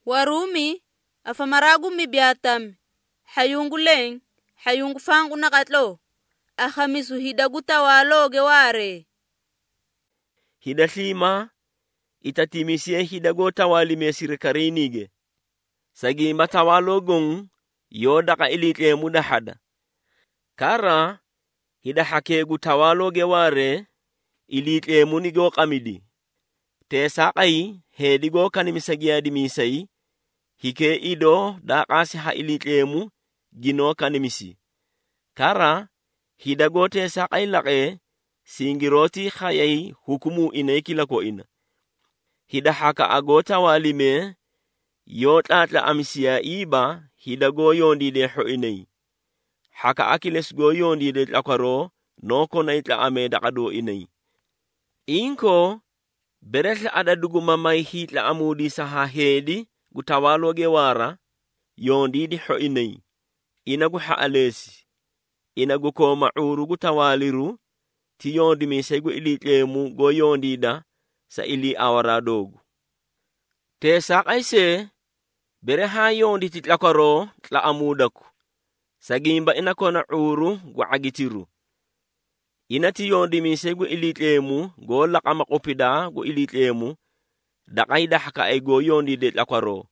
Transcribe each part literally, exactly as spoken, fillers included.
Warumi afamaragu mibiatam hayungu leng hayungu fangu nakatlo ahamisu hidaguta waloge ware hidathima itatimisie hidagota walime sirikarinige sagi matawalogung yodaka ilite mudahada kara hidahake gutawaloge ware ilite munigo kamidi tesa ai hedigo kanimisagiadi misai hike ido daqasi ha ilitemu gino kanimisi kara hidagote sa ai laqe singiroti khayai hukumu inekila ko ina hidahaka agota walime yotatla amsiya iba hidago yondi de ho inei haka akiles go yondi de lakwaro noko naitla ameda kado inei inko beresla adadugu mamai hitla amudi saha hedi gutawaloge wara yondi di ho inei inagu ha alesi inagu ko ma'uru gutawaliru ti yondi mi segu ilitemu go yondi da sa ili awara dogu te sa aise bere ha yondi titlakaro tla amudaku sagimba inakona uru gwa agitiru inati yondi mi segu ilitemu go laqama kopida go ilitemu da qaida haka ay go yondi de lakwaro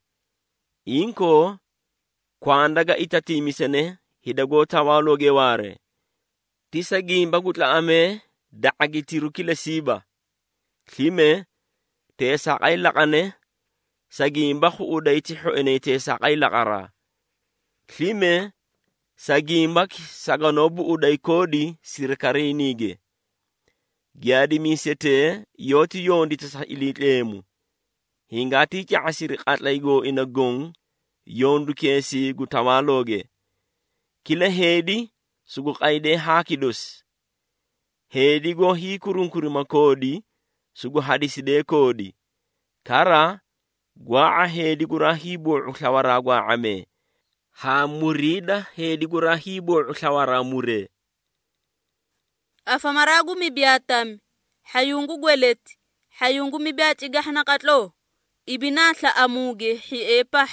inko kwandaga itati misene hidago tawaloge ware tisagimba gutla ame da agitiru kila siba Klime te sa ay laqane sagimba khu udayti ho ene te sa ay laqara Klime sagimba saganobu uday kodi sirkarinige giadi misete yoti yondi tsa ilitemu hingati ki asiri qatlaygo inagong yondu kesi gutawaloge kila hedi sugu qaide hakidos hedi go hi kurunkuruma kodi sugu hadiside kodi kara gwa hedi gurahibu uhlawara gwa ame ha murida hedi gurahibu uhlawara mure afamaragu mibiatam hayungu gweleti hayungu mibiati gahna katlo ibinatla amuge hi epah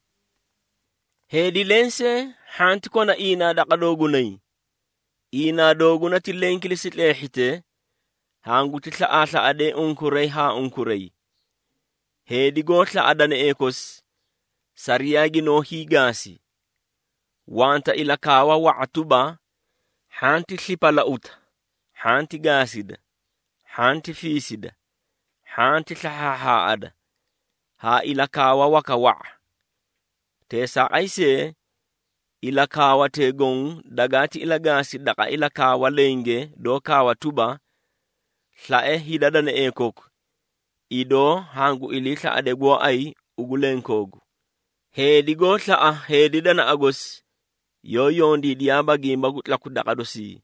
hedi lense hanti kona ina daqadogunai ina doguna tilenkilisitle hite hangu titla atla ade unkurei ha unkurei hedi gotla adane ekos sariyagi no higasi wanta ilakawa wa atuba hanti hlipala uta hanti gasida hanti fisida hanti tlahaha ada ha ilakawa wakawa tesa aise ilakawa tegon dagati ilagasi daka ilakawa lenge dokawa tuba tlae hidadane ekok ido hangu ilitla adegwo ai ugulenkogu hedi gotla a hedi dana agos yoyondi diaba gimba gutla kudakadosi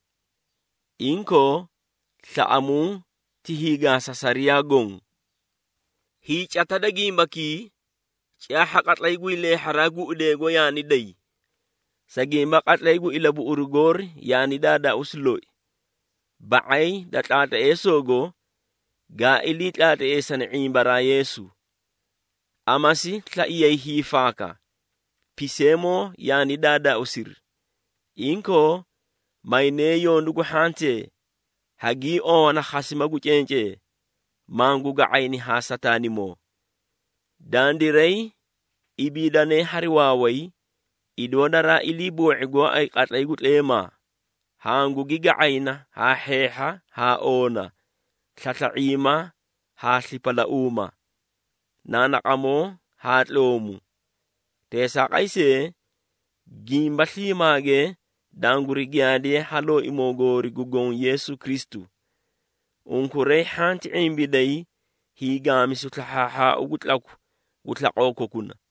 inko tla amu tihiga sasaria gong hi chatada gimba ki chia haqatlaigu ile haragu udego yani dai sagimba qatlaigu ilabu urugor yani dada usloi ba'ai datata esogo ga ilitata esani bara Yesu amasi tla iyai hifaka pisemo yani dada usir inko maine yondugu hante hagi ona khasimagu chenche mangu ga aini hasatani mo dandirei ibidane hariwawai idonara ilibu ego ay qatlaigu lema hangu giga aina ha heha ha ona tlatlaima ha hlipala uma nanaqamo ha tlomu tesa qaise gimba hlimage danguri giade halo imogori gugon Yesu Kristu unkure hanti imbidai higa misutlaha ugutlaku gutlaqoko kuna